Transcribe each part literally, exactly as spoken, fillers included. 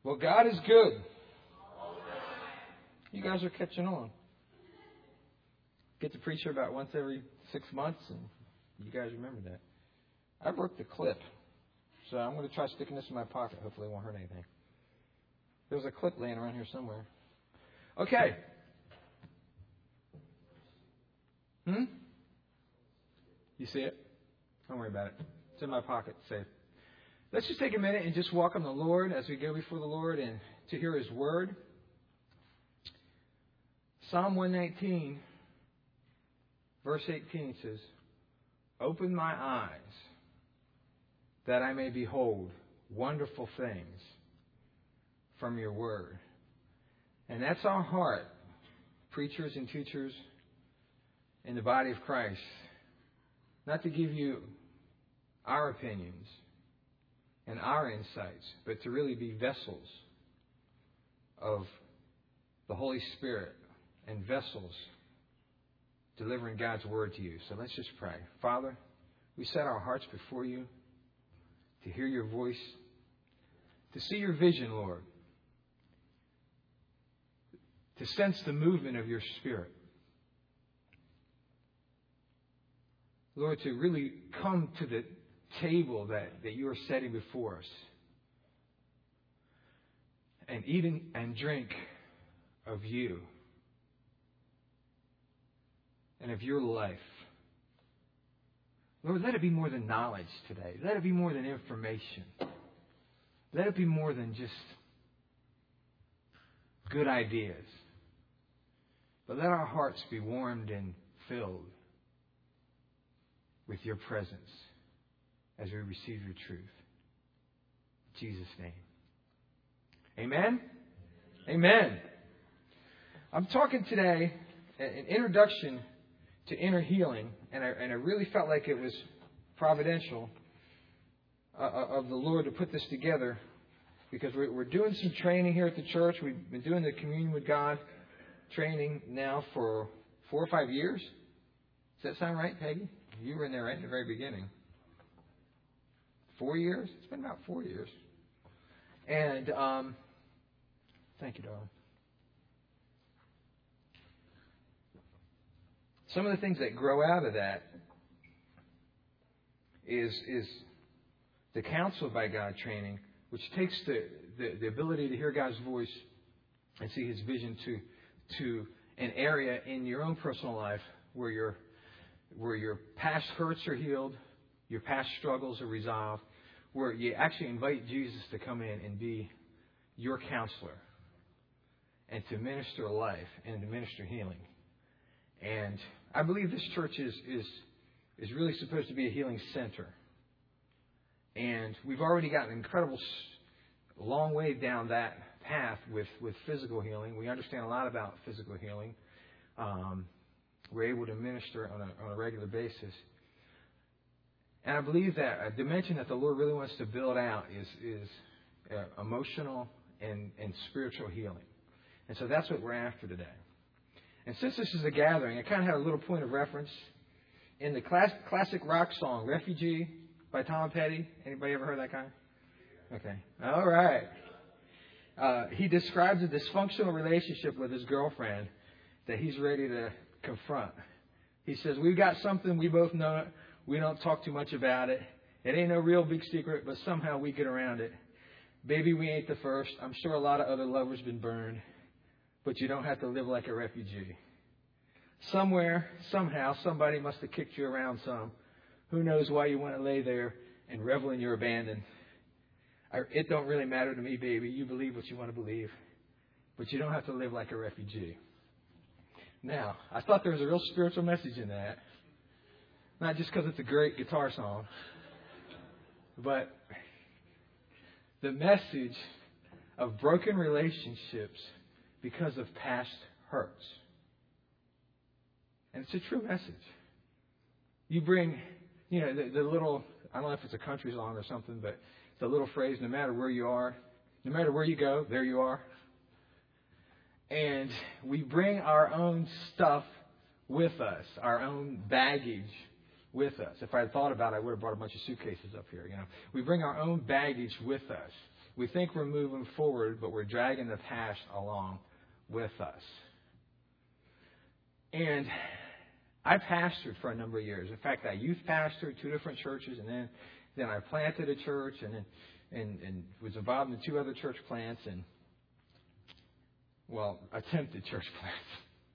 Well, God is good. You guys are catching on. Get to preach here about once every six months, and you guys remember that. I broke the clip, so I'm going to try sticking this in my pocket. Hopefully it won't hurt anything. There's a clip laying around here somewhere. Okay. Hmm? You see it? Don't worry about it. It's in my pocket. Safe. Let's just take a minute and just welcome the Lord as we go before the Lord and to hear His Word. Psalm one nineteen, verse eighteen says, "Open my eyes that I may behold wonderful things from your Word." And that's our heart, preachers and teachers in the body of Christ. Not to give you our opinions and our insights, but to really be vessels of the Holy Spirit and vessels delivering God's Word to you. So let's just pray. Father, we set our hearts before you to hear your voice, to see your vision, Lord, to sense the movement of your Spirit. Lord, to really come to the table that, that you are setting before us and eat and drink of you and of your life. Lord, let it be more than knowledge today. Let it be more than information. Let it be more than just good ideas. But let our hearts be warmed and filled with your presence as we receive your truth. In Jesus' name. Amen? Amen. I'm talking today, an introduction to inner healing, and I, and I really felt like it was providential uh, of the Lord to put this together, because we're, we're doing some training here at the church. We've been doing the Communion with God training now for four or five years. Does that sound right, Peggy? You were in there right in the very beginning. Four years? It's been about four years. And um, thank you, darling. Some of the things that grow out of that is is the Counseled by God training, which takes the, the, the ability to hear God's voice and see His vision to to an area in your own personal life where your where your past hurts are healed, your past struggles are resolved, where you actually invite Jesus to come in and be your counselor and to minister life and to minister healing. And I believe this church is is is really supposed to be a healing center. And we've already gotten an incredible long way down that path with, with physical healing. We understand a lot about physical healing. Um, we're able to minister on a, on a regular basis. And I believe that a dimension that the Lord really wants to build out is, is uh, emotional and, and spiritual healing. And so that's what we're after today. And since this is a gathering, I kind of had a little point of reference in the class, classic rock song, Refugee by Tom Petty. Anybody ever heard that kind? Okay. All right. Uh, he describes a dysfunctional relationship with his girlfriend that he's ready to confront. He says, "We've got something, we both know it. We don't talk too much about it. It ain't no real big secret, but somehow we get around it. Baby, we ain't the first. I'm sure a lot of other lovers been burned, but you don't have to live like a refugee. Somewhere, somehow, somebody must have kicked you around some. Who knows why you want to lay there and revel in your abandon. I, it don't really matter to me, baby. You believe what you want to believe, but you don't have to live like a refugee." Now, I thought there was a real spiritual message in that. Not just because it's a great guitar song, but the message of broken relationships because of past hurts. And it's a true message. You bring, you know, the, the little, I don't know if it's a country song or something, but it's a little phrase, no matter where you are, no matter where you go, there you are. And we bring our own stuff with us, our own baggage with us. If I had thought about it, I would have brought a bunch of suitcases up here. You know, we bring our own baggage with us. We think we're moving forward, but we're dragging the past along with us. And I pastored for a number of years. In fact, I youth pastored two different churches, and then, then I planted a church, and then and, and was involved in two other church plants, and well, attempted church plants.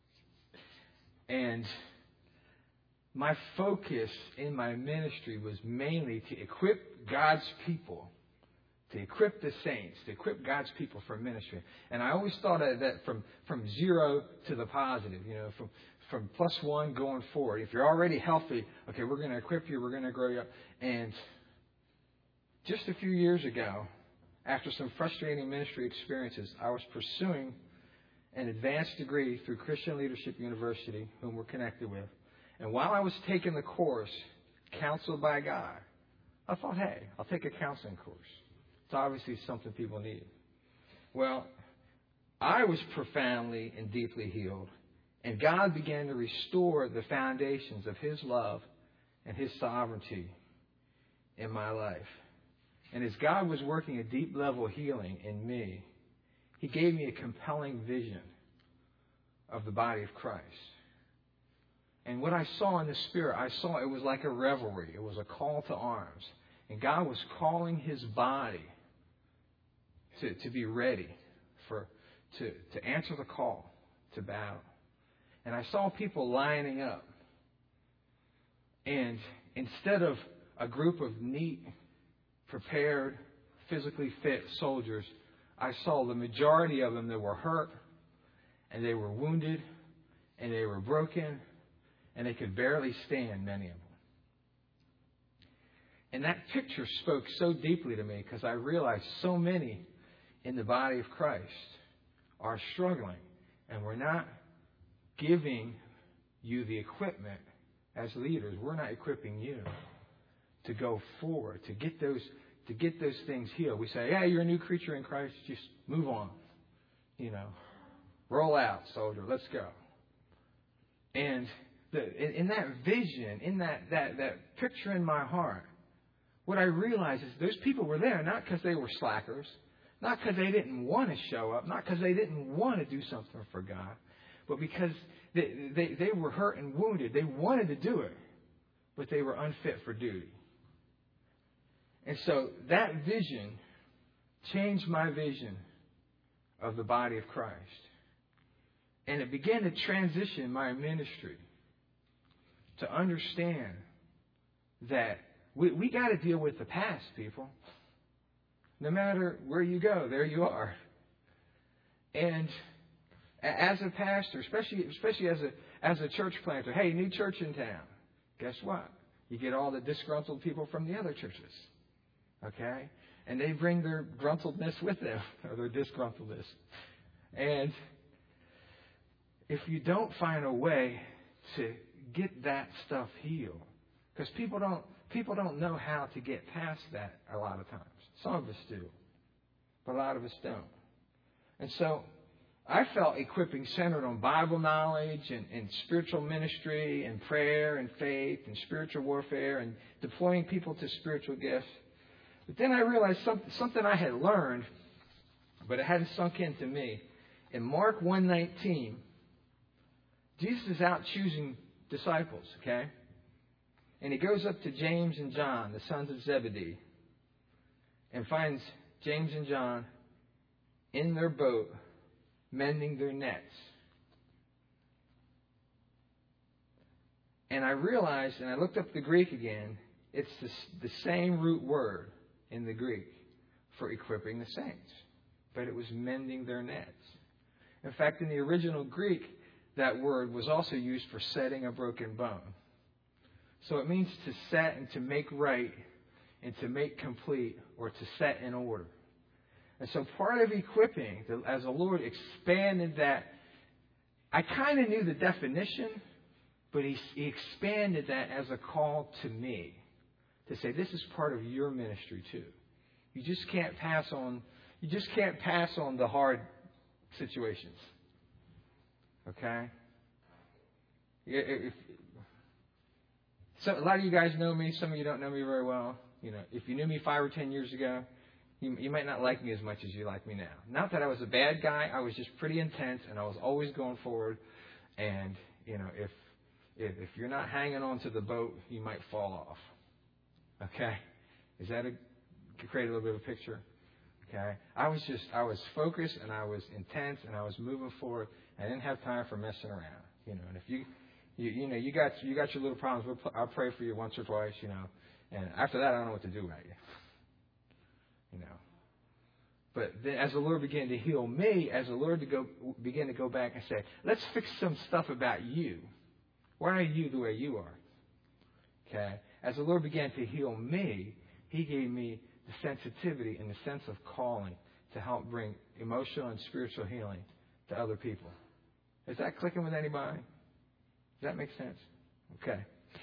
And my focus in my ministry was mainly to equip God's people, to equip the saints, to equip God's people for ministry. And I always thought of that from, from zero to the positive, you know, from, from plus one going forward. If you're already healthy, okay, we're going to equip you, we're going to grow you up. And just a few years ago, after some frustrating ministry experiences, I was pursuing an advanced degree through Christian Leadership University, whom we're connected with. And while I was taking the course, counseled by God, I thought, hey, I'll take a counseling course. It's obviously something people need. Well, I was profoundly and deeply healed. And God began to restore the foundations of His love and His sovereignty in my life. And as God was working a deep level healing in me, He gave me a compelling vision of the body of Christ. And what I saw in the Spirit, I saw it was like a revelry. It was a call to arms. And God was calling His body to, to be ready for to, to answer the call to battle. And I saw people lining up. And instead of a group of neat, prepared, physically fit soldiers, I saw the majority of them that were hurt, and they were wounded, and they were broken, and they could barely stand, many of them. And that picture spoke so deeply to me because I realized so many in the body of Christ are struggling, and we're not giving you the equipment as leaders. We're not equipping you to go forward, to get those to get those things healed. We say, yeah, you're a new creature in Christ. Just move on. You know, roll out, soldier. Let's go. And the, in, in that vision, in that, that, that picture in my heart, what I realized is those people were there not because they were slackers, not because they didn't want to show up, not because they didn't want to do something for God, but because they, they, they were hurt and wounded. They wanted to do it, but they were unfit for duty. And so that vision changed my vision of the body of Christ. And it began to transition my ministry to understand that we, we got to deal with the past, people. No matter where you go, there you are. And as a pastor, especially especially as a as a church planter, hey, new church in town. Guess what? You get all the disgruntled people from the other churches. Okay? And they bring their gruntledness with them, or their disgruntledness. And if you don't find a way to get that stuff healed, because people don't people don't know how to get past that a lot of times. Some of us do, but a lot of us don't. And so I felt equipping centered on Bible knowledge and, and spiritual ministry and prayer and faith and spiritual warfare and deploying people to spiritual gifts. But then I realized something, something I had learned, but it hadn't sunk into me. In Mark one nineteen, Jesus is out choosing disciples, okay? And he goes up to James and John, the sons of Zebedee, and finds James and John in their boat mending their nets. And I realized, and I looked up the Greek again, it's the, the same root word in the Greek for equipping the saints. But it was mending their nets. In fact, in the original Greek, that word was also used for setting a broken bone. So it means to set and to make right and to make complete or to set in order. And so part of equipping, as the Lord expanded that, I kind of knew the definition, but he, he expanded that as a call to me to say, this is part of your ministry too. You just can't pass on, you just can't pass on the hard situations. Okay? If, so a lot of you guys know me. Some of you don't know me very well. You know, if you knew me five or ten years ago, You, you might not like me as much as you like me now. Not that I was a bad guy. I was just pretty intense, and I was always going forward. And, you know, if if, if you're not hanging on to the boat, you might fall off. Okay? Is that a, to create a little bit of a picture? Okay? I was just, I was focused, and I was intense, and I was moving forward. I didn't have time for messing around. You know, and if you, you, you know, you got you got your little problems, we'll, I'll pray for you once or twice, you know. And after that, I don't know what to do about you. You know. But then as the Lord began to heal me, as the Lord to go, began to go back and say, let's fix some stuff about you. Why are you the way you are? Okay? As the Lord began to heal me, He gave me the sensitivity and the sense of calling to help bring emotional and spiritual healing to other people. Is that clicking with anybody? Does that make sense? Okay.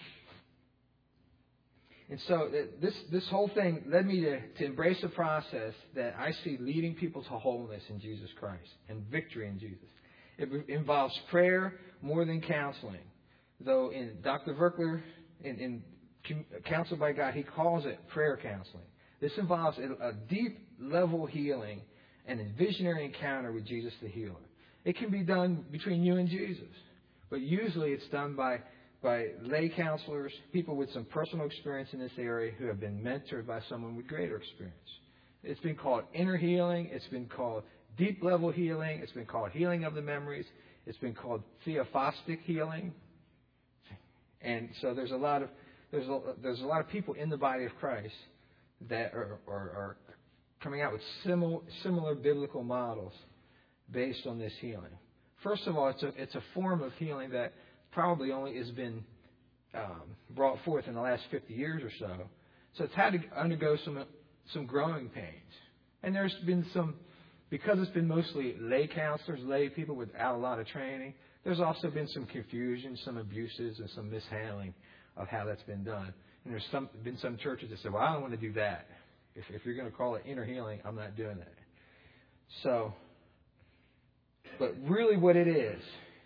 And so this this whole thing led me to, to embrace a process that I see leading people to wholeness in Jesus Christ and victory in Jesus. It involves prayer more than counseling. Though in Doctor Virkler, in, in Counsel by God, he calls it prayer counseling. This involves a, a deep level healing and a visionary encounter with Jesus the healer. It can be done between you and Jesus, but usually it's done by by lay counselors, people with some personal experience in this area who have been mentored by someone with greater experience. It's been called inner healing. It's been called deep level healing. It's been called healing of the memories. It's been called theophostic healing. And so there's a lot of there's a, there's a lot of people in the body of Christ that are, are, are coming out with similar similar biblical models based on this healing. First of all, it's a it's a form of healing that probably only has been um, brought forth in the last fifty years or so. So it's had to undergo some some growing pains. And there's been some, because it's been mostly lay counselors, lay people without a lot of training, there's also been some confusion, some abuses, and some mishandling of how that's been done. And there's some, been some churches that say, well, I don't want to do that. If, if you're going to call it inner healing, I'm not doing that. So, but really what it is,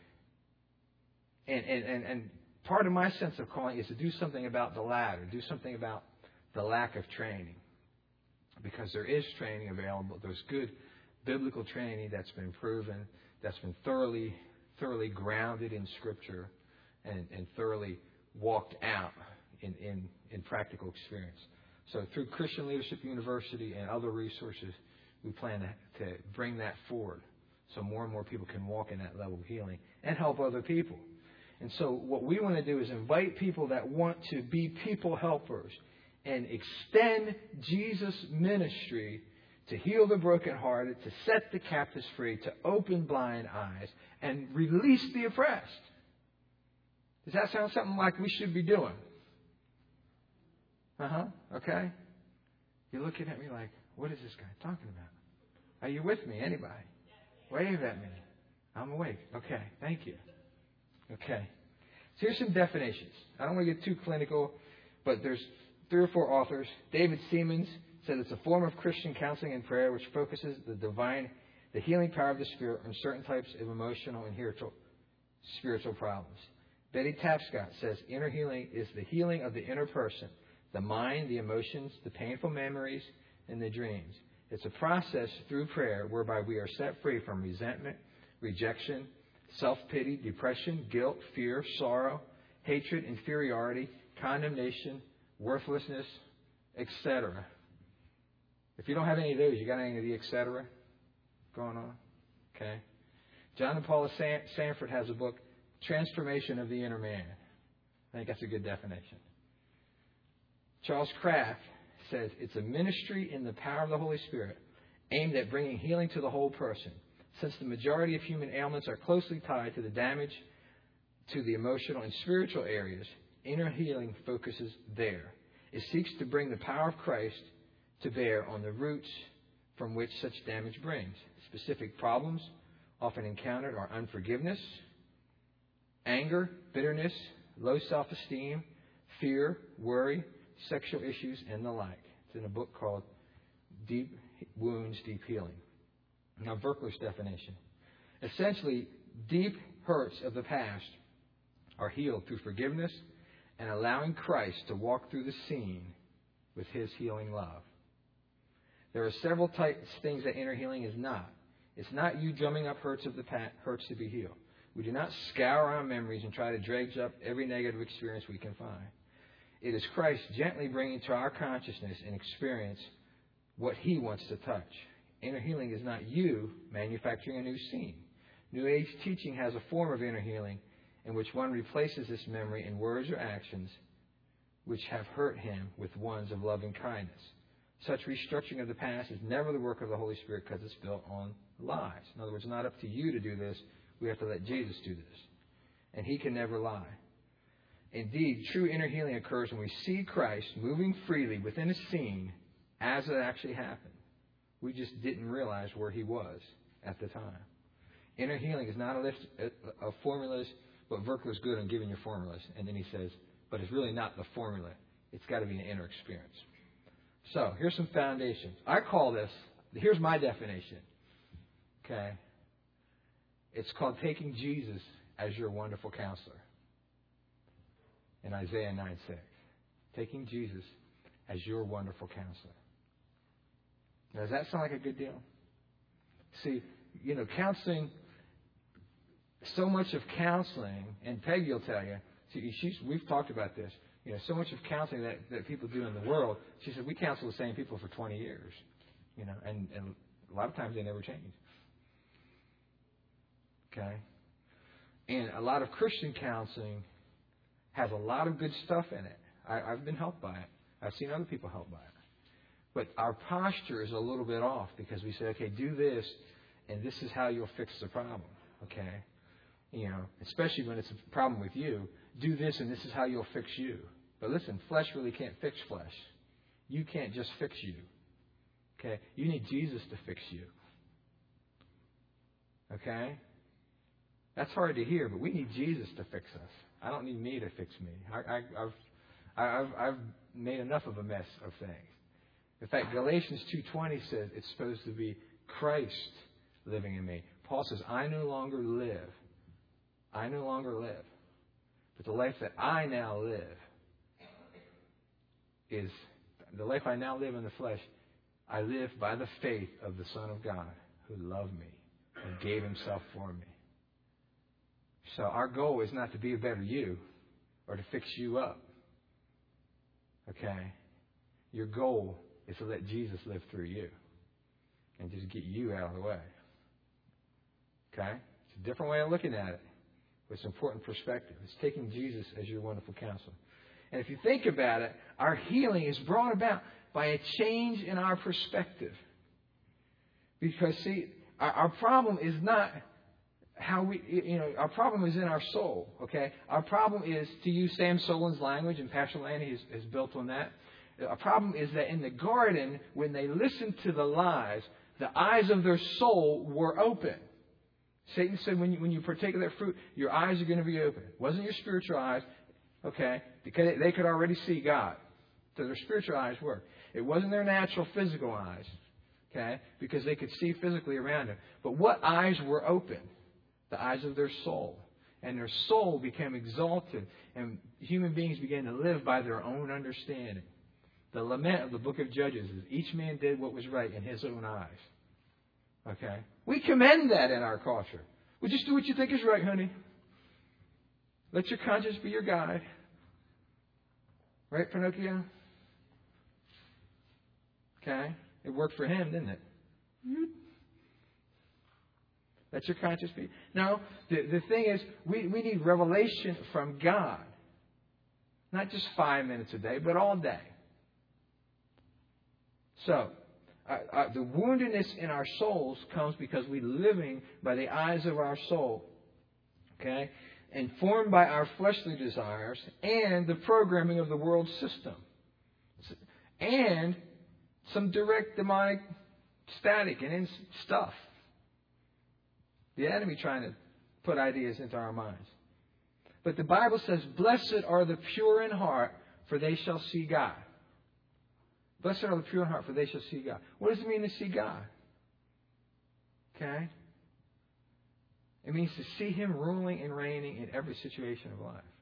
And, and, and part of my sense of calling is to do something about the latter, do something about the lack of training. Because there is training available. There's good biblical training that's been proven, that's been thoroughly, thoroughly grounded in Scripture and, and thoroughly walked out in, in, in practical experience. So through Christian Leadership University and other resources, we plan to, to bring that forward so more and more people can walk in that level of healing and help other people. And so what we want to do is invite people that want to be people helpers and extend Jesus' ministry to heal the brokenhearted, to set the captives free, to open blind eyes, and release the oppressed. Does that sound something like we should be doing? Uh-huh. Okay. You're looking at me like, what is this guy talking about? Are you with me? Anybody? Wave at me. I'm awake. Okay. Thank you. Okay. So here's some definitions. I don't want to get too clinical, but there's three or four authors. David Siemens said it's a form of Christian counseling and prayer which focuses the divine, the healing power of the Spirit on certain types of emotional and spiritual problems. Betty Tapscott says inner healing is the healing of the inner person, the mind, the emotions, the painful memories, and the dreams. It's a process through prayer whereby we are set free from resentment, rejection, self-pity, depression, guilt, fear, sorrow, hatred, inferiority, condemnation, worthlessness, et cetera. If you don't have any of those, you got any of the et cetera going on? Okay. John and Paula San- Sanford has a book, Transformation of the Inner Man. I think that's a good definition. Charles Kraft says it's a ministry in the power of the Holy Spirit aimed at bringing healing to the whole person. Since the majority of human ailments are closely tied to the damage to the emotional and spiritual areas, inner healing focuses there. It seeks to bring the power of Christ to bear on the roots from which such damage brings. Specific problems often encountered are unforgiveness, anger, bitterness, low self-esteem, fear, worry, sexual issues, and the like. It's in a book called Deep Wounds, Deep Healing. Now, Virkler's definition. Essentially, deep hurts of the past are healed through forgiveness and allowing Christ to walk through the scene with His healing love. There are several types things that inner healing is not. It's not you drumming up hurts of the past, hurts to be healed. We do not scour our memories and try to dredge up every negative experience we can find. It is Christ gently bringing to our consciousness and experience what He wants to touch. Inner healing is not you manufacturing a new scene. New Age teaching has a form of inner healing in which one replaces this memory in words or actions which have hurt him with ones of loving kindness. Such restructuring of the past is never the work of the Holy Spirit because it's built on lies. In other words, it's not up to you to do this. We have to let Jesus do this. And He can never lie. Indeed, true inner healing occurs when we see Christ moving freely within a scene as it actually happened. We just didn't realize where He was at the time. Inner healing is not a list of formulas, but Virkler's good on giving you formulas. And then he says, but it's really not the formula. It's got to be an inner experience. So, here's some foundations. I call this, here's my definition. Okay? It's called taking Jesus as your wonderful counselor. In Isaiah nine six. Taking Jesus as your wonderful counselor. Now, does that sound like a good deal? See, you know, counseling, so much of counseling, and Peggy will tell you, see, she's, we've talked about this, you know, so much of counseling that, that people do in the world, she said, we counsel the same people for twenty years, you know, and, and a lot of times they never change. Okay? And a lot of Christian counseling has a lot of good stuff in it. I, I've been helped by it. I've seen other people helped by it. But our posture is a little bit off because we say, okay, do this, and this is how you'll fix the problem. Okay? You know, especially when it's a problem with you, do this, and this is how you'll fix you. But listen, flesh really can't fix flesh. You can't just fix you. Okay? You need Jesus to fix you. Okay? That's hard to hear, but we need Jesus to fix us. I don't need me to fix me. I, I, I've, I've, I've made enough of a mess of things. In fact, Galatians two twenty says it's supposed to be Christ living in me. Paul says, I no longer live. I no longer live. But the life that I now live is, the life I now live in the flesh, I live by the faith of the Son of God who loved me and gave Himself for me. So our goal is not to be a better you or to fix you up. Okay? Your goal is to let Jesus live through you and just get you out of the way. Okay? It's a different way of looking at it. But it's an important perspective. It's taking Jesus as your wonderful counselor. And if you think about it, our healing is brought about by a change in our perspective. Because, see, our, our problem is not how we, you know, our problem is in our soul, okay? Our problem is, to use Sam Solin's language, and Pastor Lanny has, has built on that, our problem is that in the garden, when they listened to the lies, the eyes of their soul were open. Satan said, when you, when you partake of that fruit, your eyes are going to be open. It wasn't your spiritual eyes, okay? Because they could already see God. So their spiritual eyes were. It wasn't their natural physical eyes, okay? Because they could see physically around them. But what eyes were open? The eyes of their soul. And their soul became exalted. And human beings began to live by their own understanding. The lament of the book of Judges is each man did what was right in his own eyes. Okay? We commend that in our culture. Well, just do what you think is right, honey. Let your conscience be your guide. Right, Pinocchio? Okay? It worked for him, didn't it? Let your conscience be. No, the, the thing is, we, we need revelation from God. Not just five minutes a day, but all day. So, uh, uh, the woundedness in our souls comes because we're living by the eyes of our soul. Okay? Informed by our fleshly desires and the programming of the world system. And some direct demonic static and stuff. The enemy trying to put ideas into our minds. But the Bible says, blessed are the pure in heart, for they shall see God. Blessed are the pure in heart, for they shall see God. What does it mean to see God? Okay? It means to see Him ruling and reigning in every situation of life.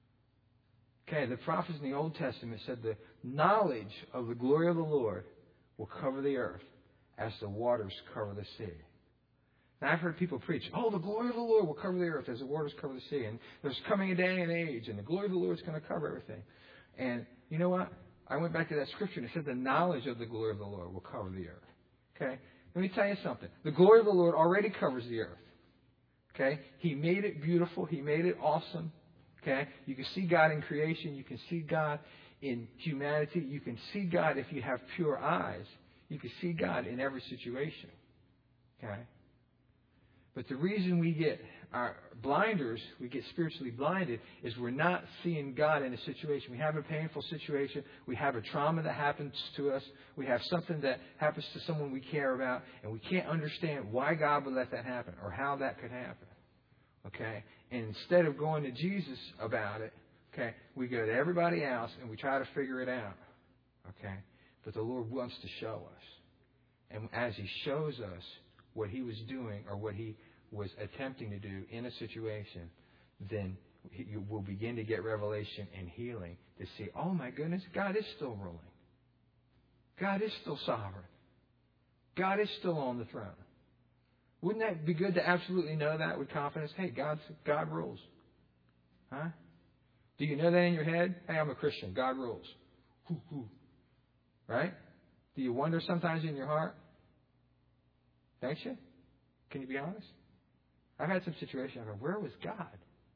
Okay, the prophets in the Old Testament said the knowledge of the glory of the Lord will cover the earth as the waters cover the sea. Now, I've heard people preach, oh, the glory of the Lord will cover the earth as the waters cover the sea. And there's coming a day and age, and the glory of the Lord is going to cover everything. And you know what? I went back to that scripture, and it said the knowledge of the glory of the Lord will cover the earth. Okay? Let me tell you something. The glory of the Lord already covers the earth. Okay? He made it beautiful. He made it awesome. Okay? You can see God in creation. You can see God in humanity. You can see God if you have pure eyes. You can see God in every situation. Okay? But the reason we get our blinders, we get spiritually blinded, is we're not seeing God in a situation. We have a painful situation. We have a trauma that happens to us. We have something that happens to someone we care about, and we can't understand why God would let that happen or how that could happen. Okay? And instead of going to Jesus about it, okay, we go to everybody else and we try to figure it out. Okay? But the Lord wants to show us. And as He shows us what He was doing or what He was attempting to do in a situation, then you will begin to get revelation and healing to see, oh my goodness, God is still ruling. God is still sovereign. God is still on the throne. Wouldn't that be good to absolutely know that with confidence? Hey, God's, God rules. Huh? Do you know that in your head? Hey, I'm a Christian. God rules. Hoo, hoo. Right? Do you wonder sometimes in your heart? Don't you? Can you be honest? I've had some situations. I go, where was God?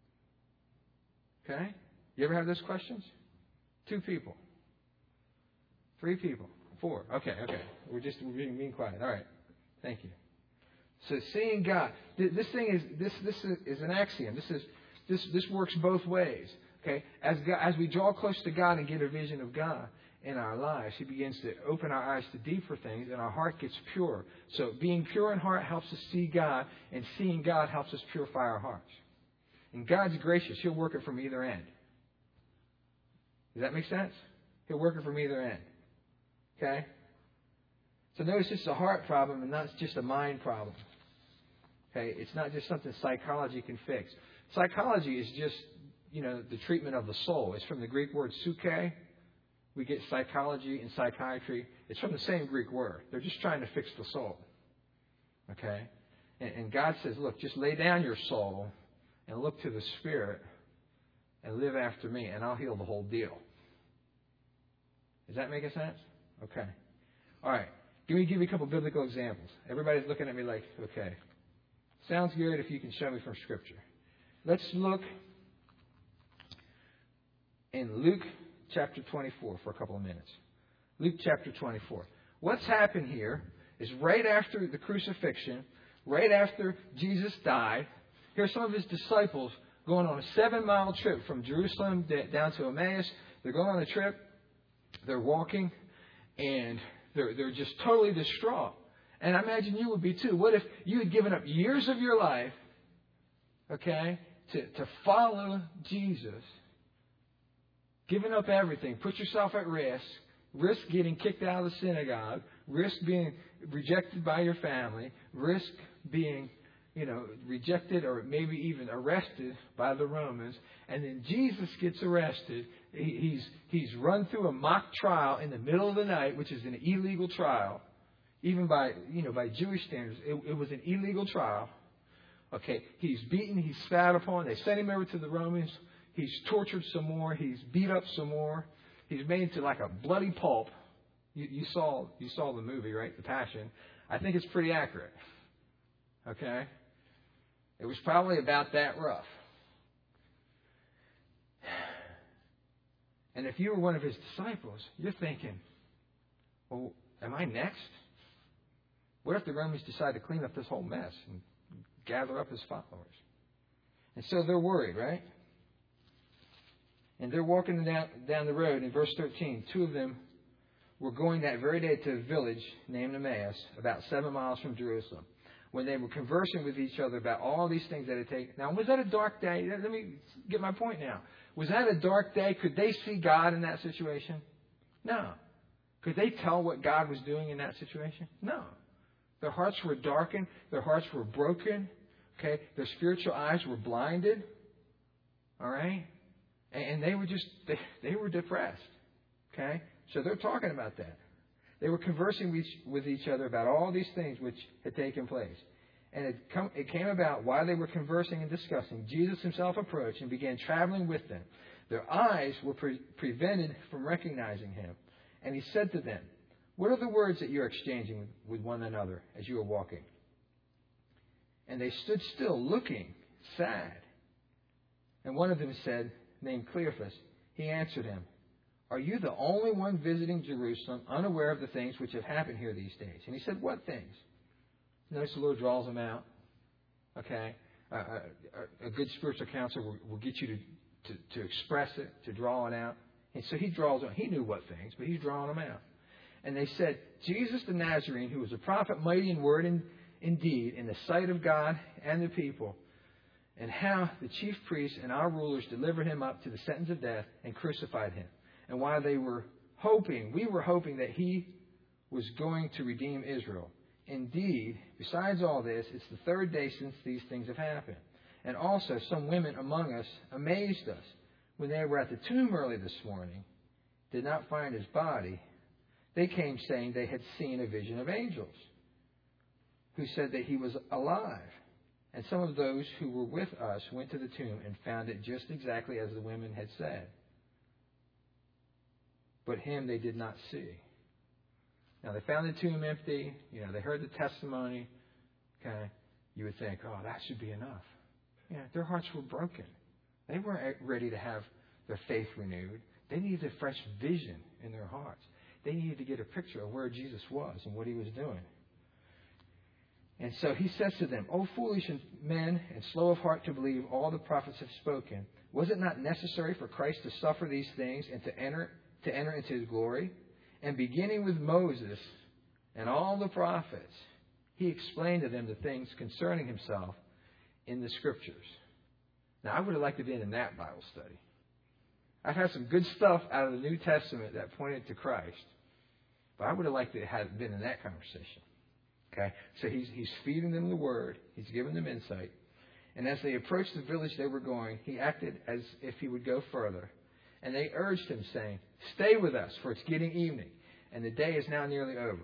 Okay? You ever have those questions? Two people. Three people. Four. Okay, okay. We're just we're being, being quiet. All right. Thank you. So seeing God. This thing is this this is an axiom. This is this this works both ways. Okay? As God, as we draw close to God and get a vision of God in our lives, He begins to open our eyes to deeper things, and our heart gets pure. So being pure in heart helps us see God, and seeing God helps us purify our hearts. And God's gracious. He'll work it from either end. Does that make sense? He'll work it from either end. Okay? So notice it's a heart problem and not just a mind problem. Okay? It's not just something psychology can fix. Psychology is just, you know, the treatment of the soul. It's from the Greek word psyche. We get psychology and psychiatry. It's from the same Greek word. They're just trying to fix the soul. Okay? And, and God says, look, just lay down your soul and look to the Spirit and live after me, and I'll heal the whole deal. Is that making sense? Okay. All right. Let me give you a couple biblical examples. Everybody's looking at me like, okay. Sounds good if you can show me from Scripture. Let's look in Luke chapter twenty-four for a couple of minutes. Luke chapter twenty-four. What's happened here is right after the crucifixion, right after Jesus died, here's some of His disciples going on a seven-mile trip from Jerusalem down to Emmaus. They're going on a trip. They're walking, and they're, they're just totally distraught. And I imagine you would be too. What if you had given up years of your life, okay, to, to follow Jesus, given up everything, put yourself at risk, risk getting kicked out of the synagogue, risk being rejected by your family, risk being, you know, rejected or maybe even arrested by the Romans, and then Jesus gets arrested. He's he's run through a mock trial in the middle of the night, which is an illegal trial, even by you know by Jewish standards. It, it was an illegal trial. Okay, he's beaten, he's spat upon. They sent him over to the Romans. He's tortured some more. He's beat up some more. He's made into like a bloody pulp. You, you saw you saw the movie, right? The Passion. I think it's pretty accurate. Okay, it was probably about that rough. And if you were one of His disciples, you're thinking, well, am I next? What if the Romans decide to clean up this whole mess and gather up His followers? And so they're worried, right? And they're walking down, down the road. In verse thirteen, two of them were going that very day to a village named Emmaus, about seven miles from Jerusalem. When they were conversing with each other about all these things that had taken. Now, was that a dark day? Let me get my point now. Was that a dark day? Could they see God in that situation? No. Could they tell what God was doing in that situation? No. Their hearts were darkened. Their hearts were broken. Okay. Their spiritual eyes were blinded. All right. And they were just, they, they were depressed. Okay. So they're talking about that. They were conversing with each, with each other about all these things which had taken place. And it, come, it came about while they were conversing and discussing, Jesus himself approached and began traveling with them. Their eyes were pre- prevented from recognizing him. And he said to them, "What are the words that you're exchanging with, with one another as you are walking?" And they stood still, looking sad. And one of them said, named Cleophas, he answered him, "Are you the only one visiting Jerusalem, unaware of the things which have happened here these days?" And he said, "What things?" Notice the Lord draws them out. Okay? Uh, a, a good spiritual counselor will, will get you to, to, to express it, to draw it out. And so he draws them. He knew what things, but he's drawing them out. And they said, "Jesus the Nazarene, who was a prophet, mighty in word and in deed, in the sight of God and the people, and how the chief priests and our rulers delivered him up to the sentence of death and crucified him. And while they were hoping, we were hoping that he was going to redeem Israel. Indeed, besides all this, it's the third day since these things have happened. And also some women among us amazed us when they were at the tomb early this morning, did not find his body. They came saying they had seen a vision of angels who said that he was alive. And some of those who were with us went to the tomb and found it just exactly as the women had said. But him they did not see." Now, they found the tomb empty. You know, they heard the testimony. Okay, you would think, "Oh, that should be enough." Yeah, their hearts were broken. They weren't ready to have their faith renewed. They needed a fresh vision in their hearts. They needed to get a picture of where Jesus was and what he was doing. And so he says to them, "O foolish men and slow of heart to believe all the prophets have spoken. Was it not necessary for Christ to suffer these things and to enter to enter into his glory?" And beginning with Moses and all the prophets, he explained to them the things concerning himself in the Scriptures. Now, I would have liked to have been in that Bible study. I've had some good stuff out of the New Testament that pointed to Christ, but I would have liked to have been in that conversation. Okay, so he's he's feeding them the Word. He's giving them insight. And as they approached the village they were going, he acted as if he would go further. And they urged him, saying, "Stay with us, for it's getting evening, and the day is now nearly over."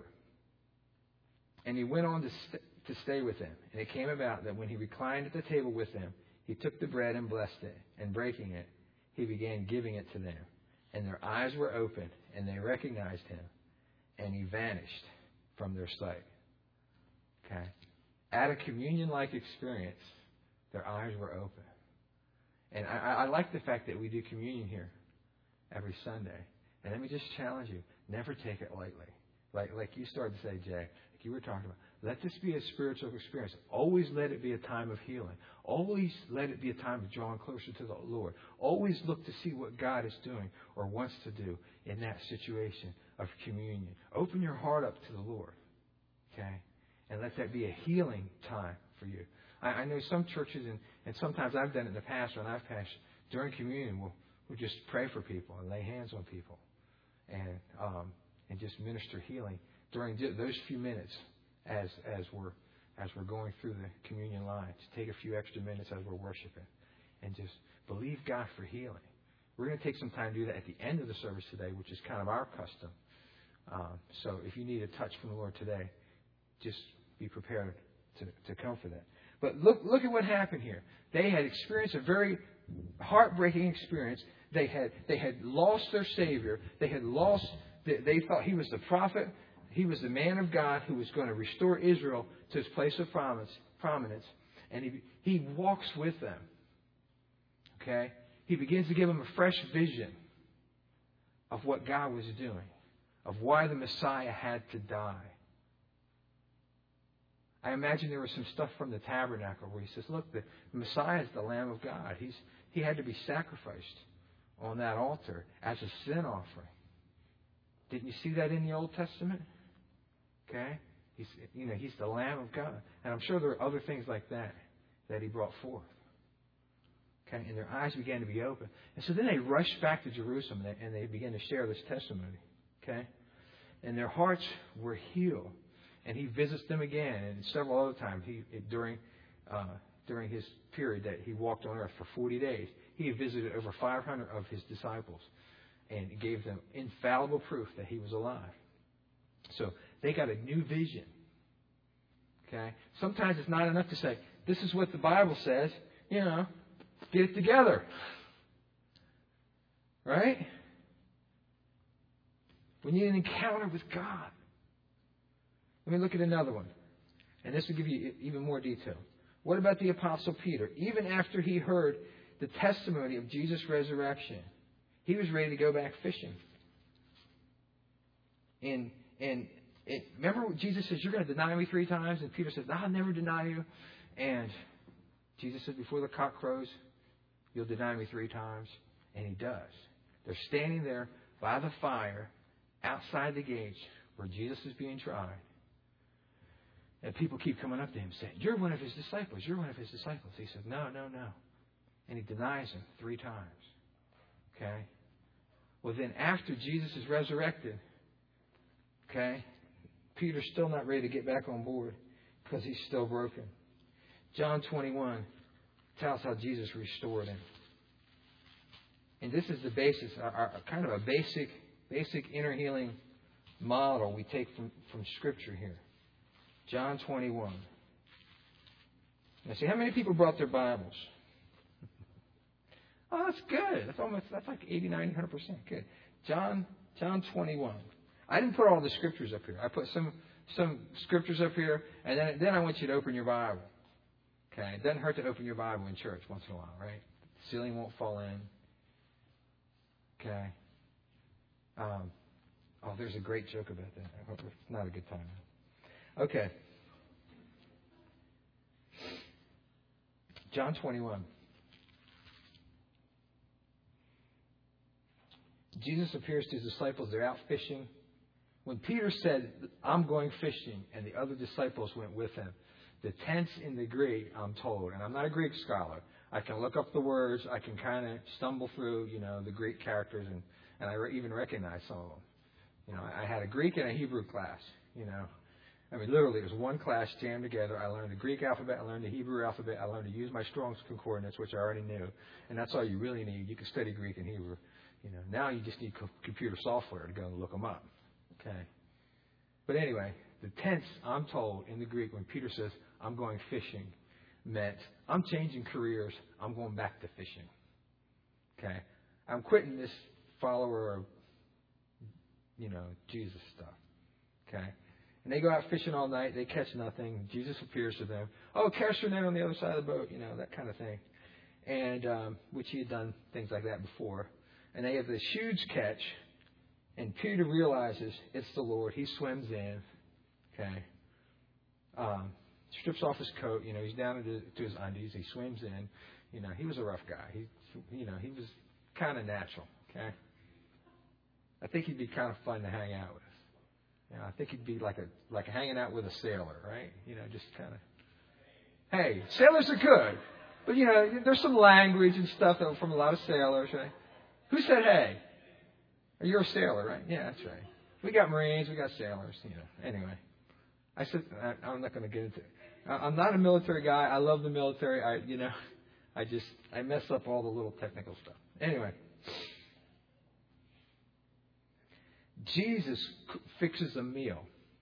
And he went on to, st- to stay with them. And it came about that when he reclined at the table with them, he took the bread and blessed it, and breaking it, he began giving it to them. And their eyes were opened, and they recognized him, and he vanished from their sight. Okay? At a communion-like experience, their eyes were open. And I, I like the fact that we do communion here every Sunday. And let me just challenge you, never take it lightly. Like like you started to say, Jay, like you were talking about, let this be a spiritual experience. Always let it be a time of healing. Always let it be a time of drawing closer to the Lord. Always look to see what God is doing or wants to do in that situation of communion. Open your heart up to the Lord, okay? And let that be a healing time for you. I, I know some churches, and, and sometimes I've done it in the past when I've passed, during communion, we'll, we'll just pray for people and lay hands on people and um, and just minister healing during those few minutes as as we're as we're going through the communion line. To take a few extra minutes as we're worshiping and just believe God for healing. We're going to take some time to do that at the end of the service today, which is kind of our custom. Um, so if you need a touch from the Lord today, just be prepared to, to come for that. But look look at what happened here. They had experienced a very heartbreaking experience. They had they had lost their Savior. They had lost. They, they thought he was the prophet. He was the man of God who was going to restore Israel to his place of prominence. prominence. And he he walks with them. Okay, he begins to give them a fresh vision of what God was doing, of why the Messiah had to die. I imagine there was some stuff from the tabernacle where he says, look, the Messiah is the Lamb of God. He's He had to be sacrificed on that altar as a sin offering. Didn't you see that in the Old Testament? Okay? He's, you know, He's the Lamb of God. And I'm sure there are other things like that that He brought forth. Okay? And their eyes began to be open. And so then they rushed back to Jerusalem and they, and they began to share this testimony. Okay? And their hearts were healed. And He visits them again, and several other times he during uh, during His period that He walked on earth for forty days, He visited over five hundred of His disciples and gave them infallible proof that He was alive. So they got a new vision. Okay? Sometimes it's not enough to say, this is what the Bible says. You know, get it together. Right? We need an encounter with God. Let me look at another one. And this will give you even more detail. What about the Apostle Peter? Even after he heard the testimony of Jesus' resurrection, he was ready to go back fishing. And and it, remember what Jesus says, you're going to deny me three times? And Peter says, I'll never deny you. And Jesus says, before the cock crows, you'll deny me three times. And he does. They're standing there by the fire outside the gates where Jesus is being tried. And people keep coming up to him saying, you're one of his disciples. You're one of his disciples. He says, no, no, no. And he denies him three times. Okay? Well, then after Jesus is resurrected, okay, Peter's still not ready to get back on board because he's still broken. John twenty-one tells how Jesus restored him. And this is the basis, our, our, kind of a basic, basic inner healing model we take from, from Scripture here. John twenty-one. Now, see, how many people brought their Bibles? Oh, that's good. That's almost, that's like eighty, ninety, one hundred percent. Good. John, John twenty-one. I didn't put all the scriptures up here. I put some, some scriptures up here, and then, then I want you to open your Bible. Okay? It doesn't hurt to open your Bible in church once in a while, right? The ceiling won't fall in. Okay? Um, oh, there's a great joke about that. I hope it's not a good time. Okay. John twenty-one. Jesus appears to his disciples. They're out fishing. When Peter said, I'm going fishing, and the other disciples went with him, the tense in the Greek, I'm told, and I'm not a Greek scholar, I can look up the words, I can kind of stumble through, you know, the Greek characters, and, and I re- even recognize some of them. You know, I had a Greek and a Hebrew class, you know. I mean, literally, it was one class jammed together. I learned the Greek alphabet, I learned the Hebrew alphabet, I learned to use my Strong's Concordance, which I already knew. And that's all you really need. You can study Greek and Hebrew. You know, now you just need co- computer software to go and look them up. Okay. But anyway, the tense, I'm told, in the Greek, when Peter says, I'm going fishing, meant, I'm changing careers, I'm going back to fishing. Okay. I'm quitting this follower of, you know, Jesus stuff. Okay. And they go out fishing all night, they catch nothing. Jesus appears to them. Oh, cast your net on the other side of the boat, you know, that kind of thing. And, um, which he had done things like that before. And they have this huge catch. And Peter realizes it's the Lord. He swims in. Okay. Um, strips off his coat. You know, he's down to, to his undies. He swims in. You know, he was a rough guy. He, you know, he was kind of natural. Okay. I think he'd be kind of fun to hang out with. You know, I think he'd be like a like hanging out with a sailor, right? You know, just kind of. Hey, sailors are good, but you know, there's some language and stuff from a lot of sailors, right? Who said hey? You're a sailor, right? Yeah, that's right. We got Marines, we got sailors, you know. Anyway, I said I, I'm not going to get into it. I'm not a military guy. I love the military. I, you know, I just I mess up all the little technical stuff. Anyway, Jesus fixes a meal,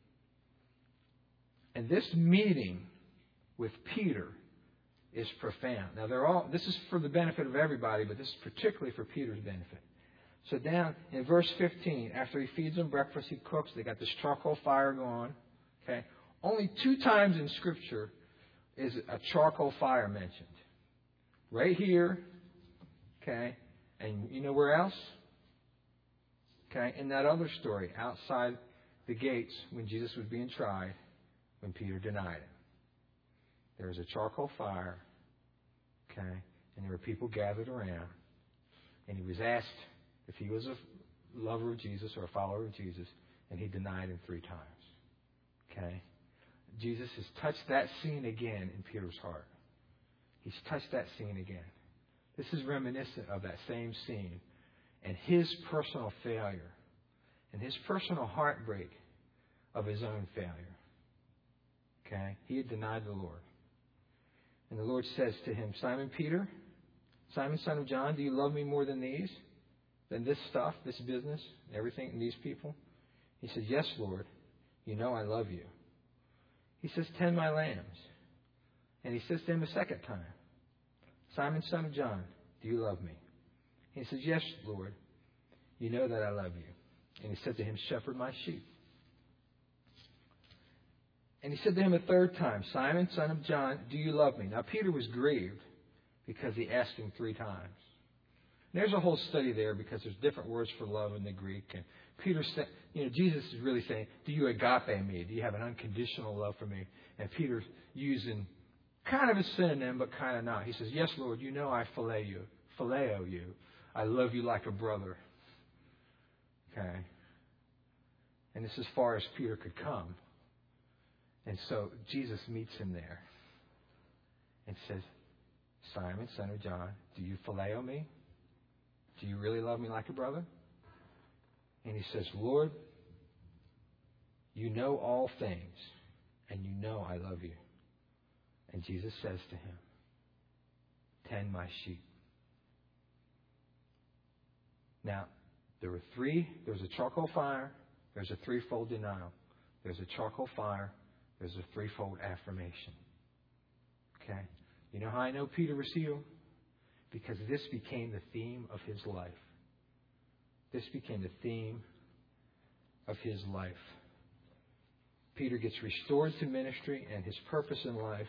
and this meeting with Peter is profound. Now, they're all. This is for the benefit of everybody, but this is particularly for Peter's benefit. So down in verse fifteen, after he feeds them breakfast, he cooks. They got this charcoal fire going. Okay, only two times in Scripture is a charcoal fire mentioned. Right here. Okay, and you know where else? Okay, in that other story, outside the gates, when Jesus was being tried, when Peter denied him, there was a charcoal fire. Okay, and there were people gathered around, and he was asked if he was a lover of Jesus or a follower of Jesus, and he denied him three times. Okay? Jesus has touched that scene again in Peter's heart. He's touched that scene again. This is reminiscent of that same scene and his personal failure and his personal heartbreak of his own failure. Okay? He had denied the Lord. And the Lord says to him, Simon Peter, Simon, son of John, do you love me more than these? Than this stuff, this business, everything, and these people? He said, yes, Lord, You know I love you. He says, tend my lambs. And he says to him a second time, Simon, son of John, do you love me? He says, yes, Lord. You know that I love you. And he said to him, shepherd my sheep. And he said to him a third time, Simon, son of John, do you love me? Now, Peter was grieved because he asked him three times. And there's a whole study there because there's different words for love in the Greek. And Peter said, you know, Jesus is really saying, do you agape me? Do you have an unconditional love for me? And Peter's using kind of a synonym, but kind of not. He says, yes, Lord, you know I phileo you. Phileo you. I love you like a brother. Okay. And this is as far as Peter could come. And so Jesus meets him there and says, Simon, son of John, do you phileo me? Do you really love me like a brother? And he says, Lord, you know all things, and you know I love you. And Jesus says to him, tend my sheep. Now, there were three. There's a charcoal fire. There's a threefold denial. There's a charcoal fire. There's a threefold affirmation. Okay? You know how I know Peter was healed? Because this became the theme of his life. This became the theme of his life. Peter gets restored to ministry and his purpose in life.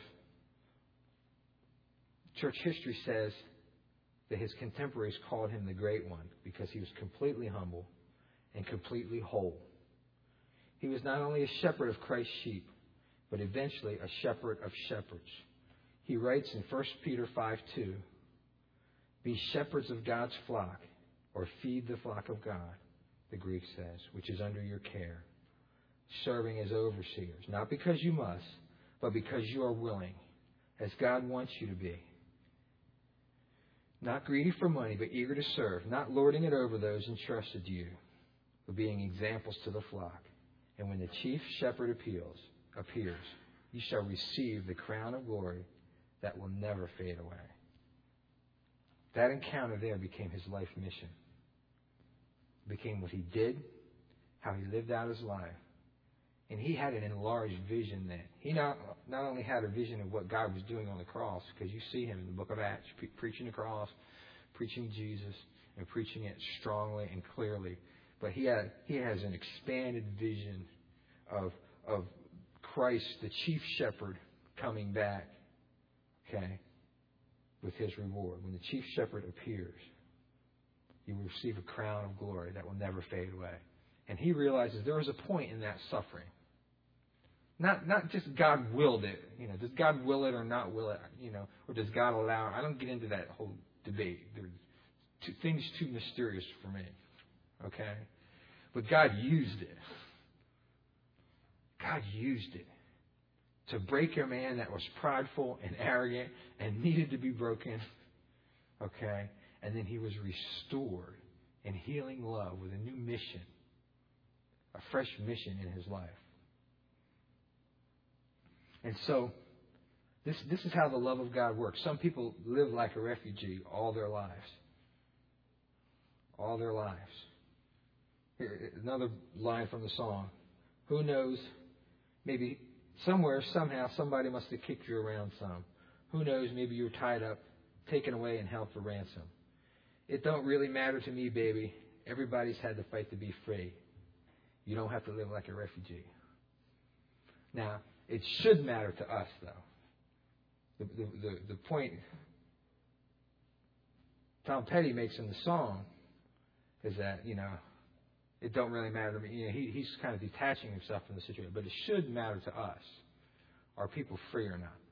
Church history says that his contemporaries called him the Great One because he was completely humble and completely whole. He was not only a shepherd of Christ's sheep, but eventually a shepherd of shepherds. He writes in First Peter five two, be shepherds of God's flock, or feed the flock of God, the Greek says, which is under your care, serving as overseers, not because you must, but because you are willing, as God wants you to be. Not greedy for money, but eager to serve, not lording it over those entrusted to you, but being examples to the flock. And when the chief shepherd appeals, appears, you shall receive the crown of glory that will never fade away. That encounter there became his life mission. It became what he did, how he lived out his life. And he had an enlarged vision then. He not, not only had a vision of what God was doing on the cross, because you see him in the book of Acts, pre- preaching the cross, preaching Jesus, and preaching it strongly and clearly. But he had he has an expanded vision of of Christ, the chief shepherd, coming back, okay, with his reward. When the chief shepherd appears, you will receive a crown of glory that will never fade away. And he realizes there was a point in that suffering. Not not just God willed it. You know, does God will it or not will it? You know, or does God allow it? I don't get into that whole debate. There's two, things too mysterious for me. Okay? But God used it. God used it to break a man that was prideful and arrogant and needed to be broken. Okay? And then he was restored in healing love with a new mission, a fresh mission in his life. And so, this this is how the love of God works. Some people live like a refugee all their lives. All their lives. Here, another line from the song. Who knows, maybe somewhere, somehow, somebody must have kicked you around some. Who knows, maybe you were tied up, taken away, and held for ransom. It don't really matter to me, baby. Everybody's had to fight to be free. You don't have to live like a refugee. Now, it should matter to us, though. The, the, the, the point Tom Petty makes in the song is that, you know, it don't really matter to me. You know, he, he's kind of detaching himself from the situation. But it should matter to us. Are people free or not?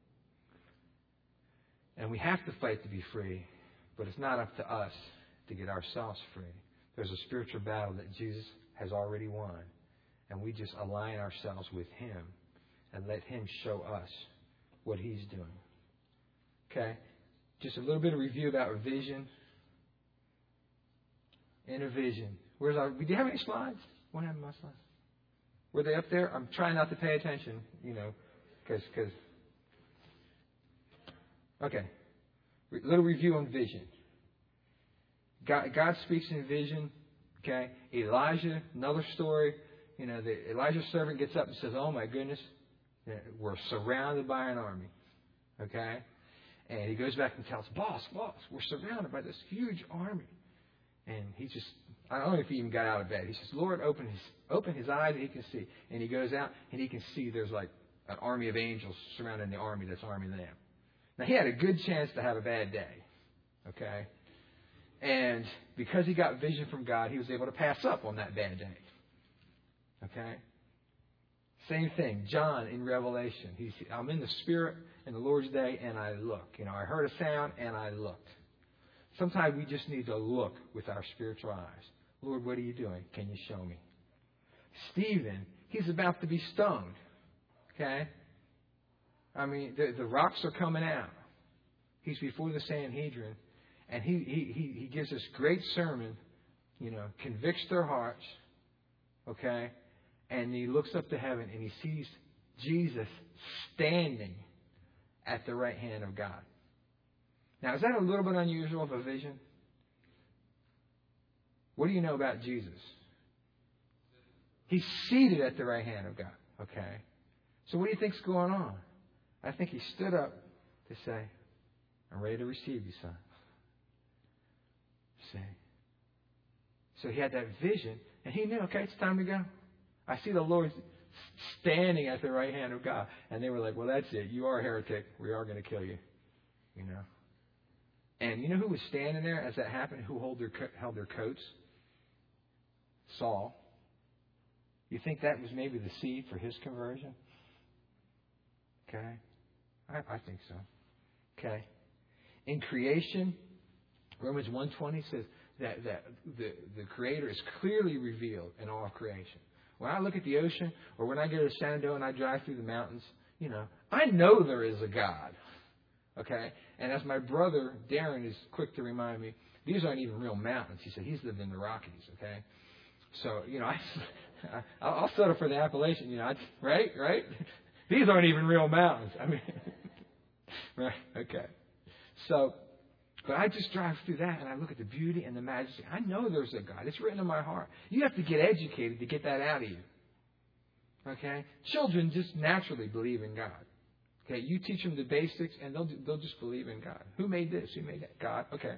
And we have to fight to be free, but it's not up to us to get ourselves free. There's a spiritual battle that Jesus has already won. And we just align ourselves with Him and let Him show us what He's doing. Okay? Just a little bit of review about vision. In a vision. Where's our, do you have any slides? What happened to my slides? Were they up there? I'm trying not to pay attention, you know, because, because, okay. A little review on vision. God, God speaks in vision, okay? Elijah, another story, you know, the Elijah's servant gets up and says, "Oh my goodness, we're surrounded by an army." Okay? And he goes back and tells, "Boss, boss, we're surrounded by this huge army." And he just, I don't know if he even got out of bed. He says, "Lord, open his open his eyes and he can see." And he goes out and he can see there's like an army of angels surrounding the army that's arming them. Now, he had a good chance to have a bad day. Okay? And because he got vision from God, he was able to pass up on that bad day. Okay? Same thing, John in Revelation. He's, I'm in the Spirit in the Lord's day, and I look. You know, I heard a sound, and I looked. Sometimes we just need to look with our spiritual eyes. Lord, what are you doing? Can you show me? Stephen, he's about to be stoned. Okay? I mean, the, the rocks are coming out. He's before the Sanhedrin, and he, he, he, he gives this great sermon, you know, convicts their hearts. Okay? And he looks up to heaven and he sees Jesus standing at the right hand of God. Now, is that a little bit unusual of a vision? What do you know about Jesus? He's seated at the right hand of God. Okay. So what do you think's going on? I think he stood up to say, "I'm ready to receive you, son." See? So he had that vision and he knew, okay, it's time to go. I see the Lord standing at the right hand of God. And they were like, "Well, that's it. You are a heretic. We are going to kill you." You know. And you know who was standing there as that happened? Who held their, held their coats? Saul. You think that was maybe the seed for his conversion? Okay. I, I think so. Okay. In creation, Romans one twenty says that, that the, the Creator is clearly revealed in all of creation. When I look at the ocean, or when I go to Shenandoah and I drive through the mountains, you know, I know there is a God. Okay? And as my brother, Darren, is quick to remind me, these aren't even real mountains. He said he's lived in the Rockies. Okay? So, you know, I, I'll settle for the Appalachian, you know, I, right? Right? These aren't even real mountains. I mean, right? Okay. So, but I just drive through that and I look at the beauty and the majesty. I know there's a God. It's written in my heart. You have to get educated to get that out of you. Okay? Children just naturally believe in God. Okay? You teach them the basics and they'll they'll just believe in God. Who made this? Who made that? God. Okay.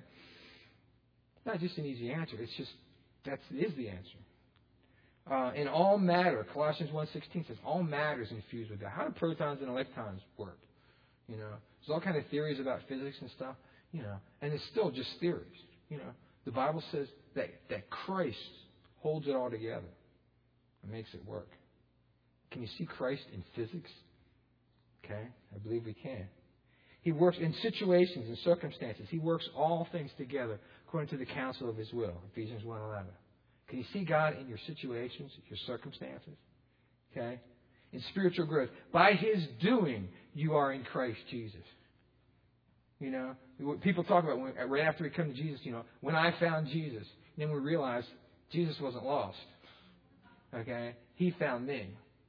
Not just an easy answer. It's just, that is the answer. Uh, in all matter, Colossians one sixteen says, all matter is infused with God. How do protons and electrons work? You know, there's all kind of theories about physics and stuff. You know, and it's still just theories. You know, the Bible says that, that Christ holds it all together and makes it work. Can you see Christ in physics? Okay, I believe we can. He works in situations and circumstances. He works all things together according to the counsel of His will. Ephesians one eleven. Can you see God in your situations, your circumstances? Okay, in spiritual growth, by His doing, you are in Christ Jesus. You know, people talk about when, right after we come to Jesus, you know, when I found Jesus, then we realize Jesus wasn't lost. Okay? He found me.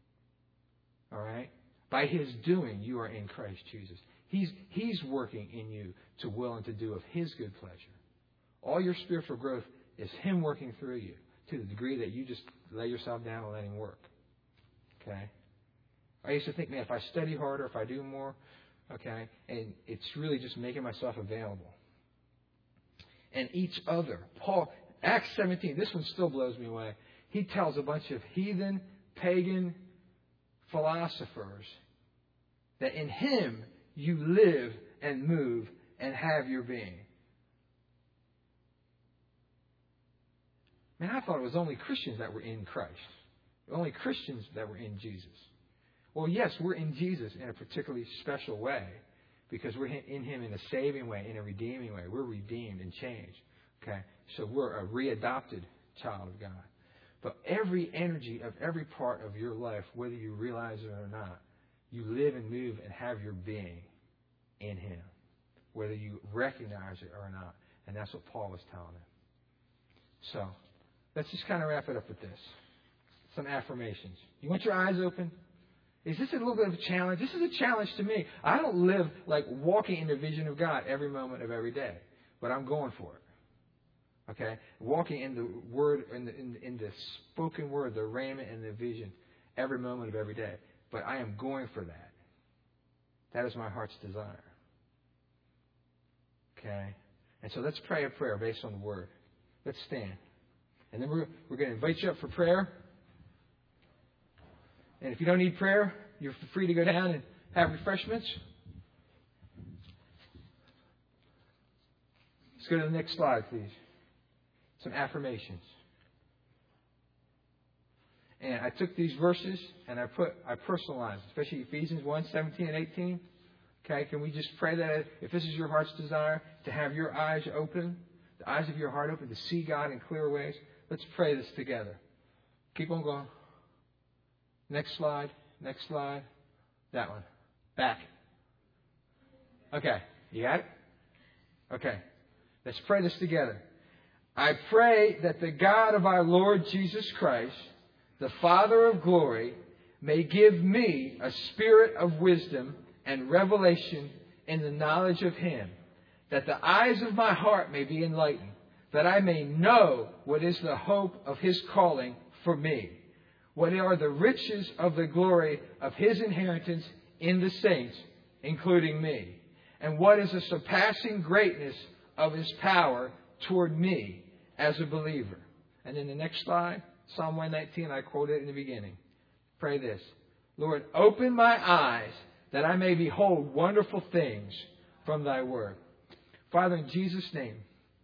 All right? By His doing, you are in Christ Jesus. He's, he's working in you to will and to do of His good pleasure. All your spiritual growth is Him working through you to the degree that you just lay yourself down and let Him work. Okay? I used to think, man, if I study harder, if I do more, okay, and it's really just making myself available. And each other. Paul, Acts seventeen, this one still blows me away. He tells a bunch of heathen, pagan philosophers that in Him you live and move and have your being. Man, I thought it was only Christians that were in Christ. Only Christians that were in Jesus. Well, yes, we're in Jesus in a particularly special way because we're in Him in a saving way, in a redeeming way. We're redeemed and changed. Okay? So we're a readopted child of God. But every energy of every part of your life, whether you realize it or not, you live and move and have your being in Him, whether you recognize it or not. And that's what Paul was telling them. So let's just kind of wrap it up with this. Some affirmations. You want your eyes open? Is this a little bit of a challenge? This is a challenge to me. I don't live like walking in the vision of God every moment of every day, but I'm going for it. Okay? Walking in the word, in the, in, in the spoken word, the rhema and the vision every moment of every day. But I am going for that. That is my heart's desire. Okay? And so let's pray a prayer based on the word. Let's stand. And then we're, we're going to invite you up for prayer. And if you don't need prayer, you're free to go down and have refreshments. Let's go to the next slide, please. Some affirmations. And I took these verses and I put, I personalized, especially Ephesians one, seventeen and eighteen. Okay, can we just pray that if this is your heart's desire, to have your eyes open, the eyes of your heart open, to see God in clear ways? Let's pray this together. Keep on going. Next slide. Next slide. That one. Back. Okay. You got it? Okay. Let's pray this together. I pray that the God of our Lord Jesus Christ, the Father of glory, may give me a spirit of wisdom and revelation in the knowledge of Him, that the eyes of my heart may be enlightened, that I may know what is the hope of His calling for me, what are the riches of the glory of His inheritance in the saints, including me, and what is the surpassing greatness of His power toward me as a believer. And in the next slide, Psalm one nineteen, I quoted in the beginning. Pray this. Lord, open my eyes that I may behold wonderful things from Thy word. Father, in Jesus' name,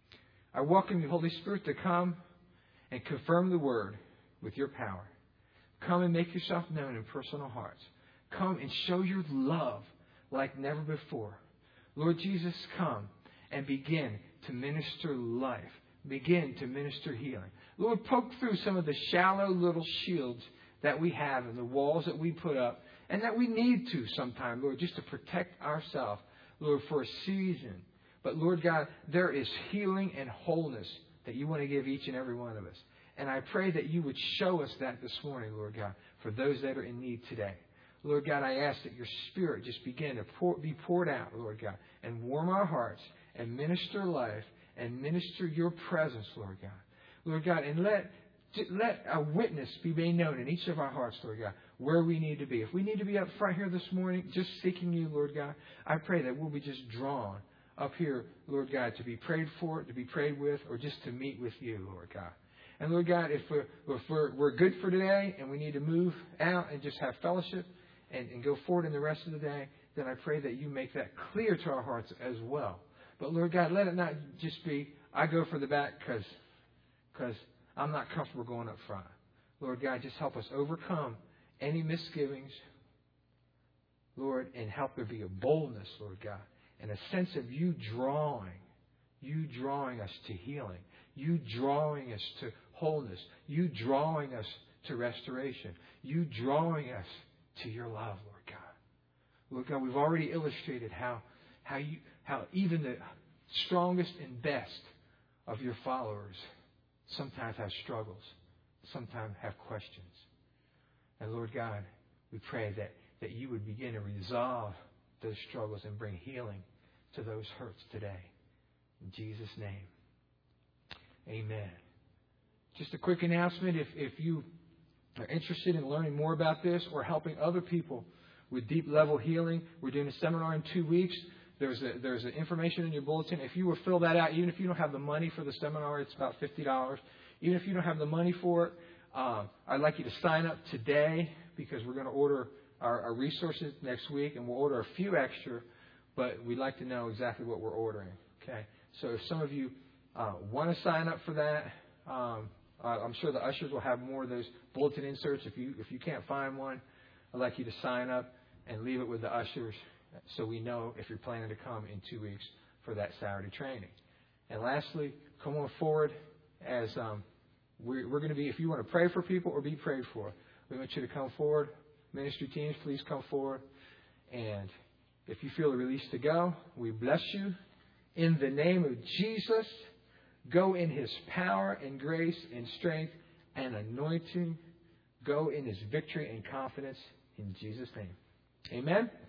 I welcome you, Holy Spirit, to come and confirm the word with your power. Come and make yourself known in personal hearts. Come and show your love like never before. Lord Jesus, come and begin to minister life. Begin to minister healing. Lord, poke through some of the shallow little shields that we have and the walls that we put up and that we need to sometime, Lord, just to protect ourselves, Lord, for a season. But Lord God, there is healing and wholeness that you want to give each and every one of us. And I pray that you would show us that this morning, Lord God, for those that are in need today. Lord God, I ask that your Spirit just begin to pour, be poured out, Lord God, and warm our hearts and minister life and minister your presence, Lord God. Lord God, and let, let a witness be made known in each of our hearts, Lord God, where we need to be. If we need to be up front here this morning, just seeking you, Lord God, I pray that we'll be just drawn up here, Lord God, to be prayed for, to be prayed with, or just to meet with you, Lord God. And Lord God, if we're, if we're, we're good for today and we need to move out and just have fellowship and, and go forward in the rest of the day, then I pray that you make that clear to our hearts as well. But Lord God, let it not just be, I go for the back because because I'm not comfortable going up front. Lord God, just help us overcome any misgivings, Lord, and help there be a boldness, Lord God, and a sense of you drawing, you drawing us to healing, you drawing us to wholeness, you drawing us to restoration, you drawing us to your love, Lord God. Lord God, we've already illustrated how how you how even the strongest and best of your followers sometimes have struggles, sometimes have questions. And Lord God, we pray that, that you would begin to resolve those struggles and bring healing to those hurts today. In Jesus' name, amen. Just a quick announcement. If, if you are interested in learning more about this or helping other people with deep level healing, we're doing a seminar in two weeks. There's a, there's a information in your bulletin. If you will fill that out, even if you don't have the money for the seminar, it's about fifty dollars. Even if you don't have the money for it, um, I'd like you to sign up today because we're going to order our, our resources next week, and we'll order a few extra, but we'd like to know exactly what we're ordering. Okay. So if some of you uh, want to sign up for that, um, uh, I'm sure the ushers will have more of those bulletin inserts. If you if you can't find one, I'd like you to sign up and leave it with the ushers, so we know if you're planning to come in two weeks for that Saturday training. And lastly, come on forward as um, we're, we're going to be, if you want to pray for people or be prayed for, we want you to come forward. Ministry teams, please come forward. And if you feel the release to go, we bless you. In the name of Jesus, go in His power and grace and strength and anointing. Go in His victory and confidence in Jesus' name. Amen.